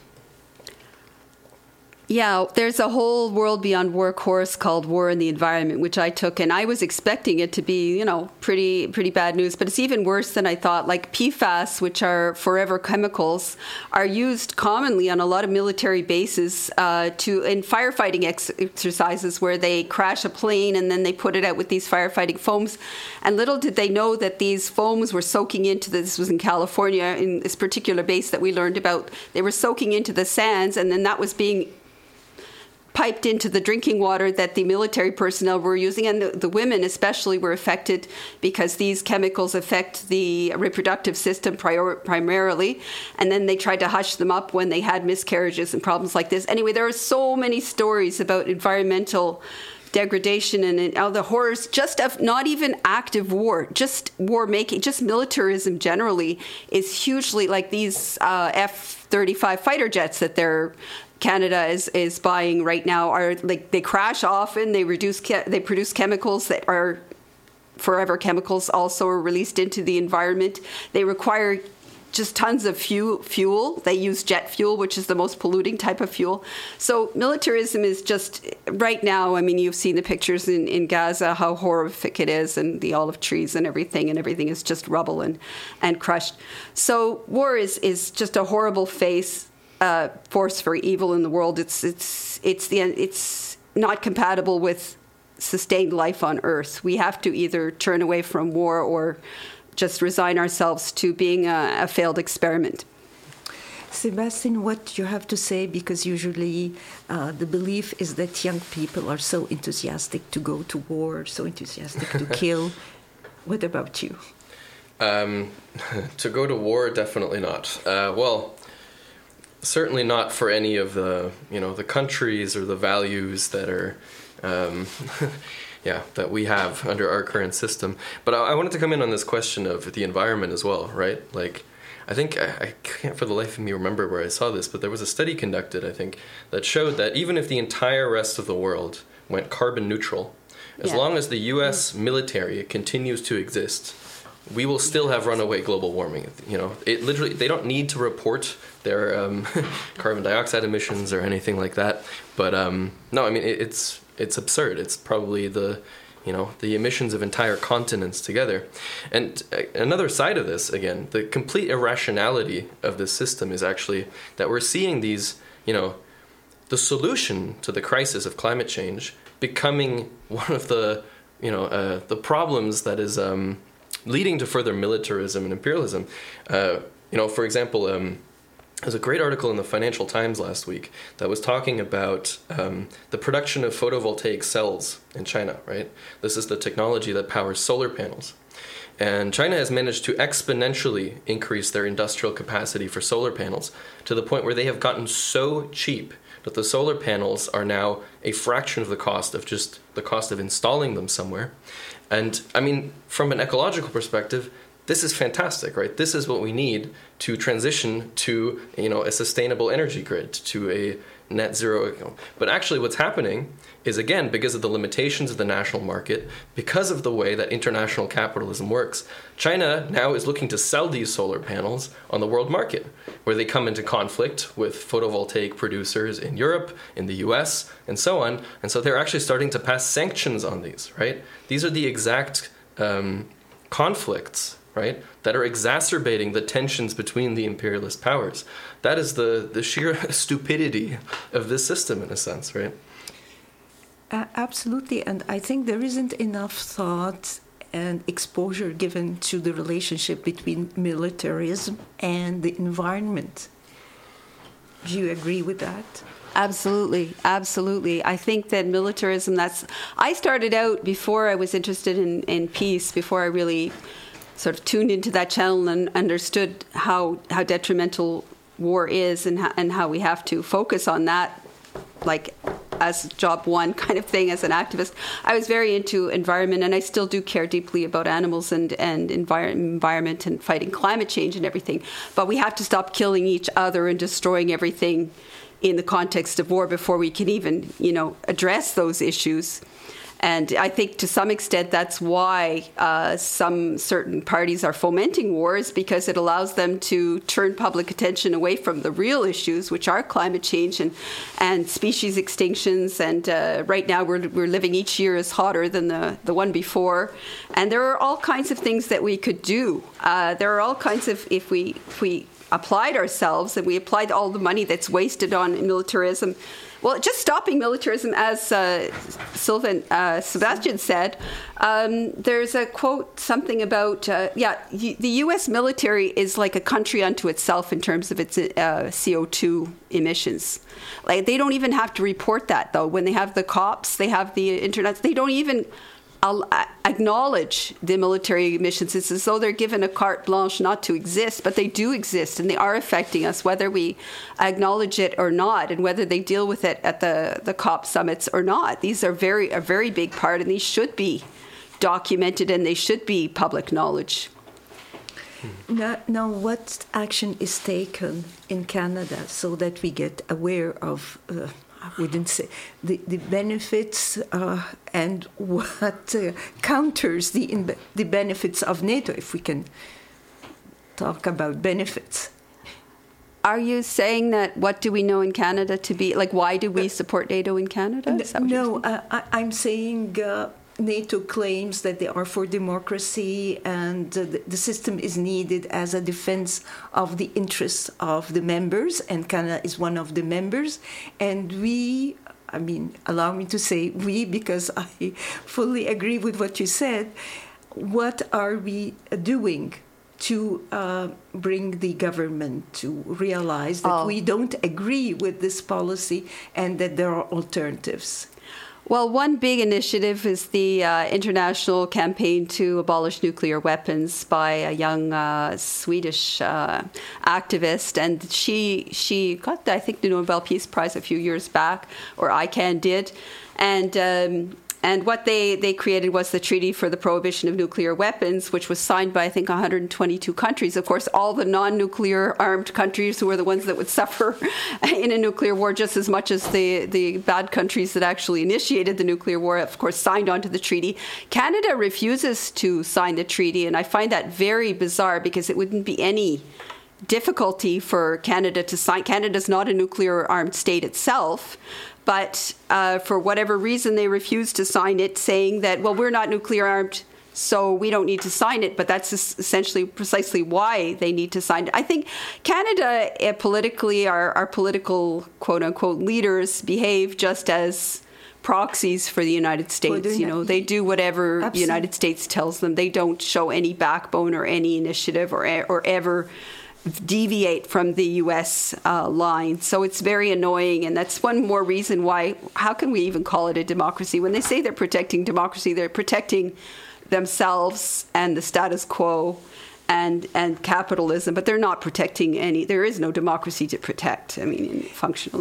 Yeah, there's a whole World Beyond War course called War and the Environment, which I took, and I was expecting it to be, pretty bad news, but it's even worse than I thought. Like PFAS, which are forever chemicals, are used commonly on a lot of military bases in firefighting exercises where they crash a plane and then they put it out with these firefighting foams. And little did they know that these foams were soaking into this was in California, in this particular base that we learned about. They were soaking into the sands, and then that was being piped into the drinking water that the military personnel were using, and the women especially were affected because these chemicals affect the reproductive system primarily, and then they tried to hush them up when they had miscarriages and problems like this. Anyway, there are so many stories about environmental degradation and all the horrors just of not even active war, just war making, just militarism generally is hugely, like these F-35 fighter jets that Canada is buying right now are like they crash often. They produce chemicals that are forever chemicals. Also are released into the environment. They require just tons of fuel. They use jet fuel, which is the most polluting type of fuel. So militarism is just right now. I mean, you've seen the pictures in Gaza, how horrific it is, and the olive trees and everything is just rubble and crushed. So war is just a horrible force for evil in the world. It's not compatible with sustained life on Earth. We have to either turn away from war or just resign ourselves to being a failed experiment. Sebastian, what you have to say, because usually the belief is that young people are so enthusiastic to go to war, so enthusiastic to kill. What about you? To go to war, definitely not. Certainly not for any of the countries or the values that are, that we have under our current system. But I wanted to come in on this question of the environment as well, right? Like, I think, I can't for the life of me remember where I saw this, but there was a study conducted, I think, that showed that even if the entire rest of the world went carbon neutral, as long as the U.S. military continues to exist, we will still have runaway global warming. It literally, they don't need to report their carbon dioxide emissions or anything like that. But no, I mean, it's absurd. It's probably the emissions of entire continents together. And another side of this, again, the complete irrationality of this system is actually that we're seeing these, the solution to the crisis of climate change becoming one of the problems that is leading to further militarism and imperialism. For example, there's a great article in the Financial Times last week that was talking about the production of photovoltaic cells in China, right? This is the technology that powers solar panels. And China has managed to exponentially increase their industrial capacity for solar panels to the point where they have gotten so cheap that the solar panels are now a fraction of the cost of just the cost of installing them somewhere. And I mean, from an ecological perspective, this is fantastic, right? This is what we need to transition to, a sustainable energy grid, to a net zero. But actually what's happening is, again, because of the limitations of the national market, because of the way that international capitalism works, China now is looking to sell these solar panels on the world market, where they come into conflict with photovoltaic producers in Europe, in the US, and so on. And so they're actually starting to pass sanctions on these, right? These are the exact conflicts, right, that are exacerbating the tensions between the imperialist powers. That is the sheer stupidity of this system, in a sense, right? Absolutely, and I think there isn't enough thought and exposure given to the relationship between militarism and the environment. Do you agree with that? Absolutely, absolutely. I think that militarism, I started out, before I was interested in peace, before I really sort of tuned into that channel and understood how detrimental war is and how we have to focus on that, like as job one kind of thing as an activist. I was very into environment, and I still do care deeply about animals and environment and fighting climate change and everything. But we have to stop killing each other and destroying everything in the context of war before we can even, address those issues. And I think to some extent that's why some certain parties are fomenting wars, because it allows them to turn public attention away from the real issues, which are climate change and species extinctions. And right now we're living, each year is hotter than the one before. And there are all kinds of things that we could do. There are all kinds of, if we applied ourselves and we applied all the money that's wasted on militarism. Well, just stopping militarism, as Sebastian said, there's a quote, something about, the U.S. military is like a country unto itself in terms of its CO2 emissions. Like, they don't even have to report that, though. When they have the COPs, they have the internet, they don't even acknowledge the military emissions. It's as though they're given a carte blanche not to exist, but they do exist, and they are affecting us, whether we acknowledge it or not, and whether they deal with it at the COP summits or not. These are a very big part, and these should be documented, and they should be public knowledge. Now, what action is taken in Canada so that we get aware of I wouldn't say the benefits and what counters the benefits of NATO, if we can talk about benefits? Are you saying that what do we know in Canada to be, like, why do we support NATO in Canada? No, I'm saying NATO claims that they are for democracy, and the system is needed as a defense of the interests of the members, and Canada is one of the members. And allow me to say we, because I fully agree with what you said. What are we doing to bring the government to realize that we don't agree with this policy and that there are alternatives? Well, one big initiative is the international campaign to abolish nuclear weapons by a young Swedish activist, and she got, I think, the Nobel Peace Prize a few years back, or ICANN did, and what they created was the Treaty for the Prohibition of Nuclear Weapons, which was signed by, I think, 122 countries. Of course, all the non-nuclear armed countries, who were the ones that would suffer in a nuclear war just as much as the bad countries that actually initiated the nuclear war, of course, signed onto the treaty. Canada refuses to sign the treaty, and I find that very bizarre, because it wouldn't be any difficulty for Canada to sign. Canada's not a nuclear armed state itself. But for whatever reason, they refuse to sign it, saying that, well, we're not nuclear armed, so we don't need to sign it. But that's essentially precisely why they need to sign it. I think Canada, politically, our political, quote-unquote, leaders behave just as proxies for the United States. They do whatever the United States tells them. They don't show any backbone or any initiative or ever deviate from the U.S. line. So it's very annoying, and that's one more reason why, how can we even call it a democracy? When they say they're protecting democracy, they're protecting themselves and the status quo and capitalism, but they're not protecting there is no democracy to protect, functionally.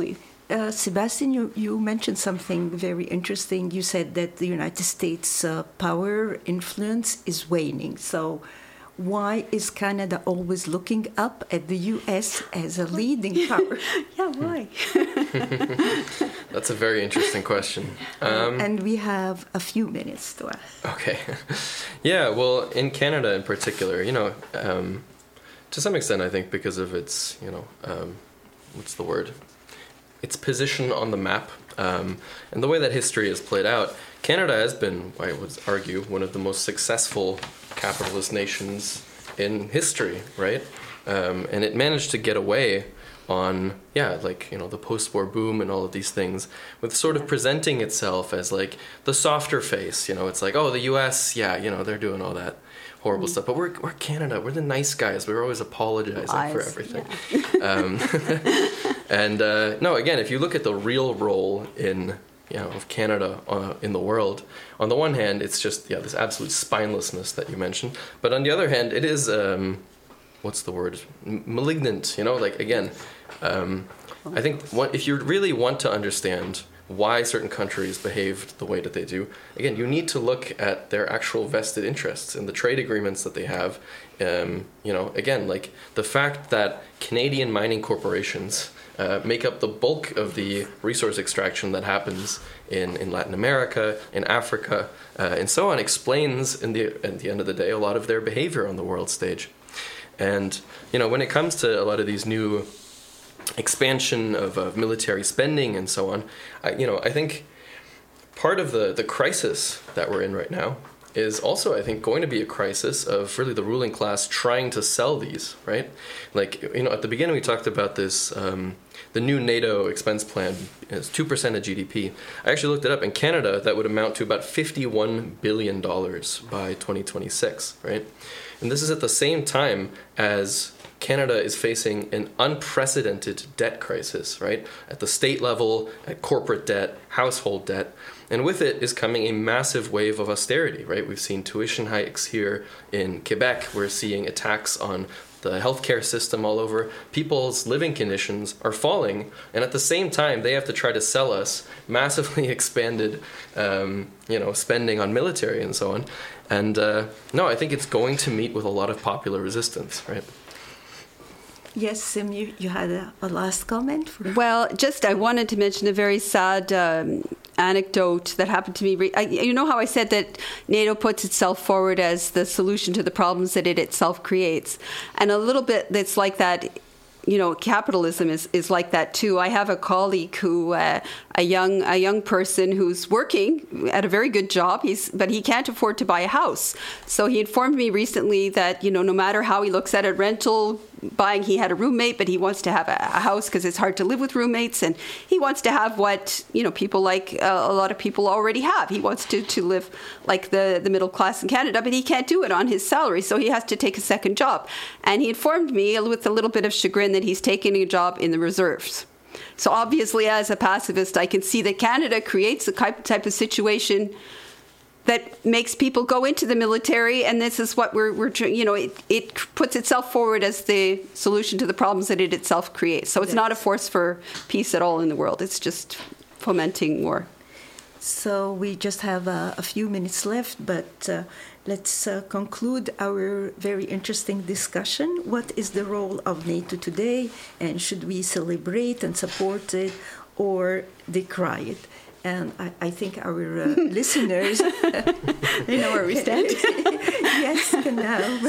Sebastian, you mentioned something very interesting. You said that the United States' power influence is waning. So why is Canada always looking up at the U.S. as a leading power? Yeah, why? That's a very interesting question. And we have a few minutes to ask. Okay. Yeah, well, in Canada in particular, to some extent, I think because of its, what's the word? Its position on the map, and the way that history has played out, Canada has been, I would argue, one of the most successful capitalist nations in history, right? And it managed to get away on, the post-war boom and all of these things with sort of presenting itself as like the softer face, it's like, oh, the US, they're doing all that horrible stuff, but we're Canada, we're the nice guys, we're always apologizing for everything. Yeah. No, again, if you look at the real role of Canada in the world, on the one hand, it's just this absolute spinelessness that you mentioned, but on the other hand, it is what's the word? Malignant. I think if you really want to understand why certain countries behaved the way that they do, again, you need to look at their actual vested interests and the trade agreements that they have. The fact that Canadian mining corporations make up the bulk of the resource extraction that happens in Latin America, in Africa, and so on, explains, at the end of the day, a lot of their behavior on the world stage. And, when it comes to a lot of these new expansion of military spending and so on, I think part of the crisis that we're in right now is also, I think, going to be a crisis of really the ruling class trying to sell these, right? At the beginning we talked about this, the new NATO expense plan is 2% of GDP. I actually looked it up. In Canada, that would amount to about $51 billion by 2026, right? And this is at the same time as Canada is facing an unprecedented debt crisis, right? At the state level, at corporate debt, household debt. And with it is coming a massive wave of austerity, right? We've seen tuition hikes here in Quebec. We're seeing attacks on the healthcare system all over. People's living conditions are falling. And at the same time, they have to try to sell us massively expanded, spending on military and so on. And no, I think it's going to meet with a lot of popular resistance, right? Yes, Sim, you had a last comment? Well, I wanted to mention a very sad anecdote that happened to me. You know how I said that NATO puts itself forward as the solution to the problems that it itself creates? And a little bit that's like that. Capitalism is like that too. I have a colleague who, a young person who's working at a very good job, but he can't afford to buy a house. So he informed me recently that, no matter how he looks at it, rental, buying, he had a roommate, but he wants to have a house because it's hard to live with roommates. And he wants to have what, people like a lot of people already have. He wants to live like the middle class in Canada, but he can't do it on his salary. So he has to take a second job. And he informed me with a little bit of chagrin that he's taking a job in the reserves. So obviously, as a pacifist, I can see that Canada creates a type of situation that makes people go into the military, and this is what it puts itself forward as the solution to the problems that it itself creates. So it's not a force for peace at all in the world. It's just fomenting war. So we just have a few minutes left, but let's conclude our very interesting discussion. What is the role of NATO today, and should we celebrate and support it or decry it? And I think our listeners, they know where we stand. Yes, can now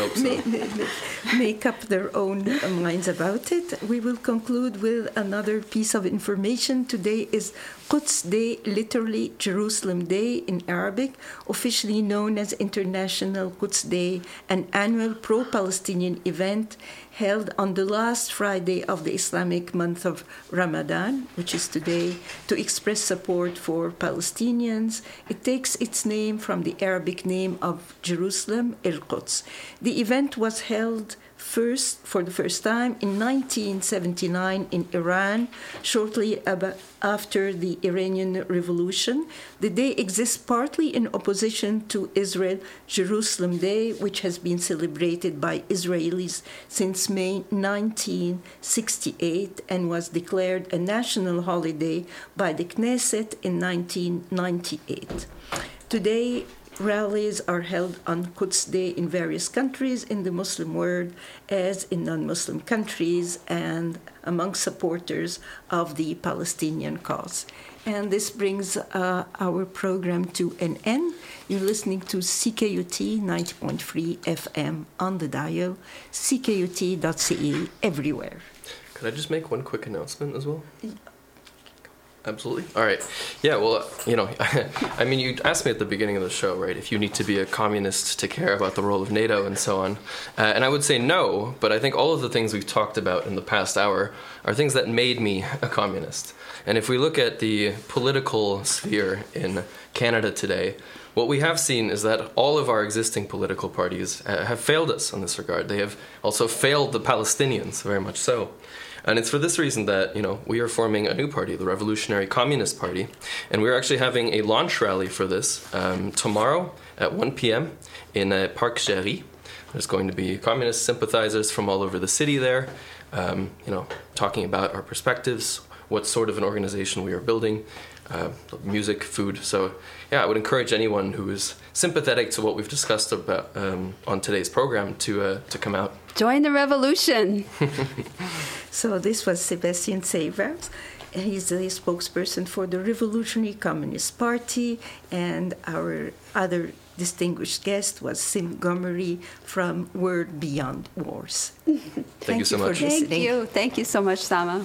make up their own minds about it. We will conclude with another piece of information. Today is Quds Day, literally Jerusalem Day in Arabic, officially known as International Quds Day, an annual pro-Palestinian event held on the last Friday of the Islamic month of Ramadan, which is today, to express support for Palestinians. It takes its name from the Arabic name of Jerusalem, El-Quds. The event was held for the first time in 1979 in Iran, shortly after the Iranian Revolution. The day exists partly in opposition to Israel Jerusalem Day, which has been celebrated by Israelis since May 1968 and was declared a national holiday by the Knesset in 1998. Today, rallies are held on Quds Day in various countries in the Muslim world, as in non-Muslim countries, and among supporters of the Palestinian cause. And this brings our program to an end. You're listening to CKUT 90.3 FM on the dial, ckut.ca everywhere. Could I just make one quick announcement as well? Absolutely. All right. Yeah, well, I mean, you asked me at the beginning of the show, right, if you need to be a communist to care about the role of NATO and so on. And I would say no, but I think all of the things we've talked about in the past hour are things that made me a communist. And if we look at the political sphere in Canada today, what we have seen is that all of our existing political parties have failed us in this regard. They have also failed the Palestinians, very much so. And it's for this reason that, we are forming a new party, the Revolutionary Communist Party. And we're actually having a launch rally for this tomorrow at 1 p.m. in Parc Géry. There's going to be communist sympathizers from all over the city there, talking about our perspectives, what sort of an organization we are building, music, food. So, yeah, I would encourage anyone who is sympathetic to what we've discussed about on today's program to come out. Join the revolution. So this was Sébastien Savras. He's the spokesperson for the Revolutionary Communist Party, and our other distinguished guest was Sim Montgomery from Word Beyond Wars. Thank you so much. Thank you so much, Sama.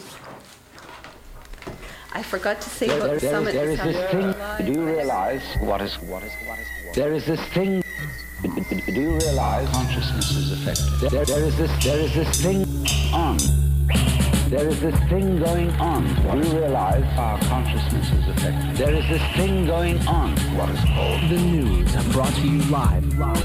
I forgot to say about the summit. There is this thing. Do you realize what is? There is this thing. Do you realize consciousness is affected? There is this thing on. There is this thing going on. Do you realize our consciousness is affected? There is this thing going on. What is called the news, brought to you live.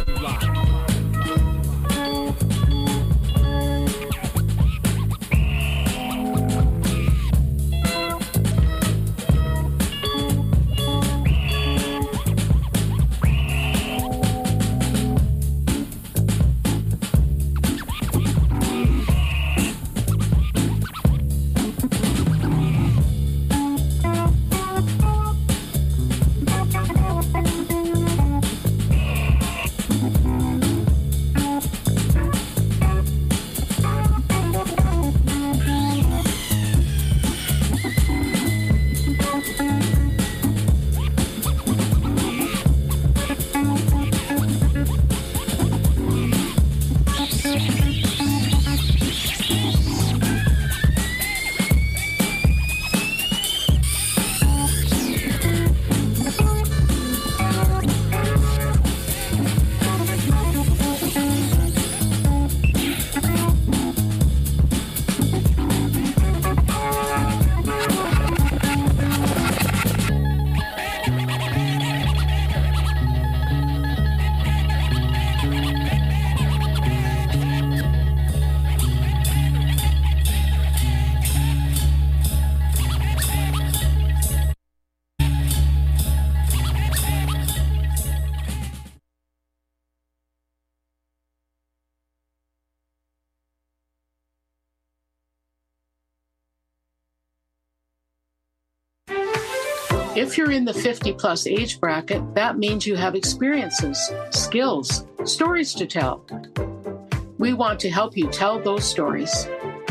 If you're in the 50-plus age bracket, that means you have experiences, skills, stories to tell. We want to help you tell those stories.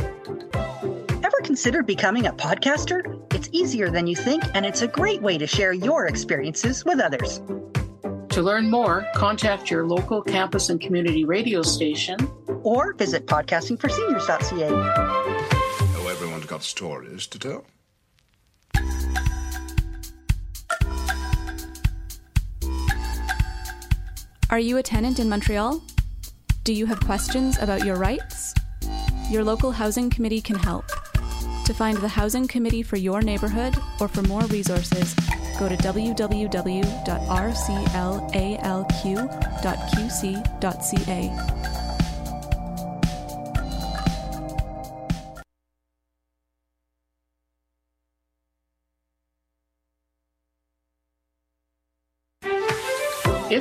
Ever considered becoming a podcaster? It's easier than you think, and it's a great way to share your experiences with others. To learn more, contact your local campus and community radio station, or visit podcastingforseniors.ca. Oh, everyone's got stories to tell. Are you a tenant in Montreal? Do you have questions about your rights? Your local housing committee can help. To find the housing committee for your neighborhood or for more resources, go to www.rclalq.qc.ca.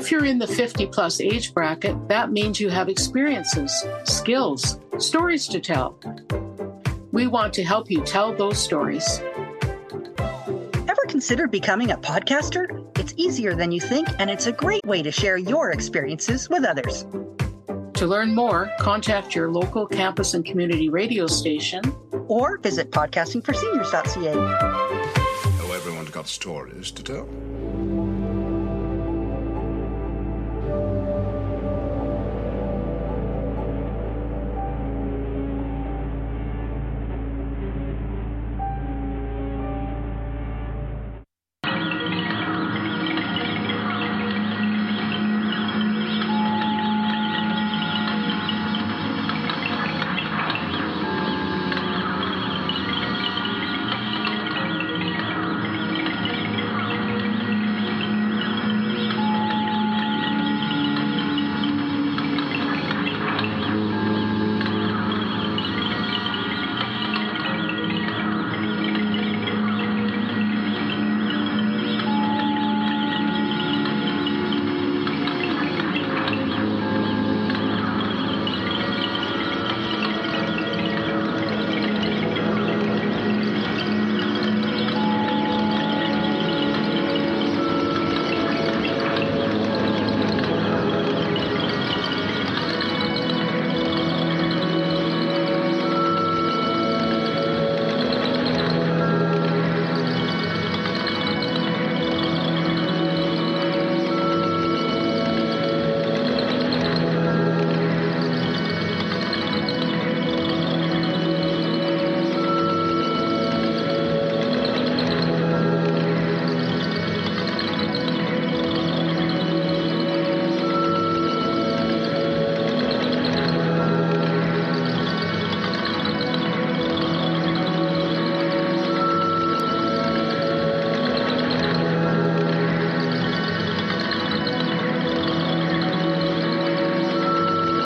If you're in the 50-plus age bracket, that means you have experiences, skills, stories to tell. We want to help you tell those stories. Ever considered becoming a podcaster? It's easier than you think, and it's a great way to share your experiences with others. To learn more, contact your local campus and community radio station, or visit podcastingforseniors.ca. Oh, everyone's got stories to tell.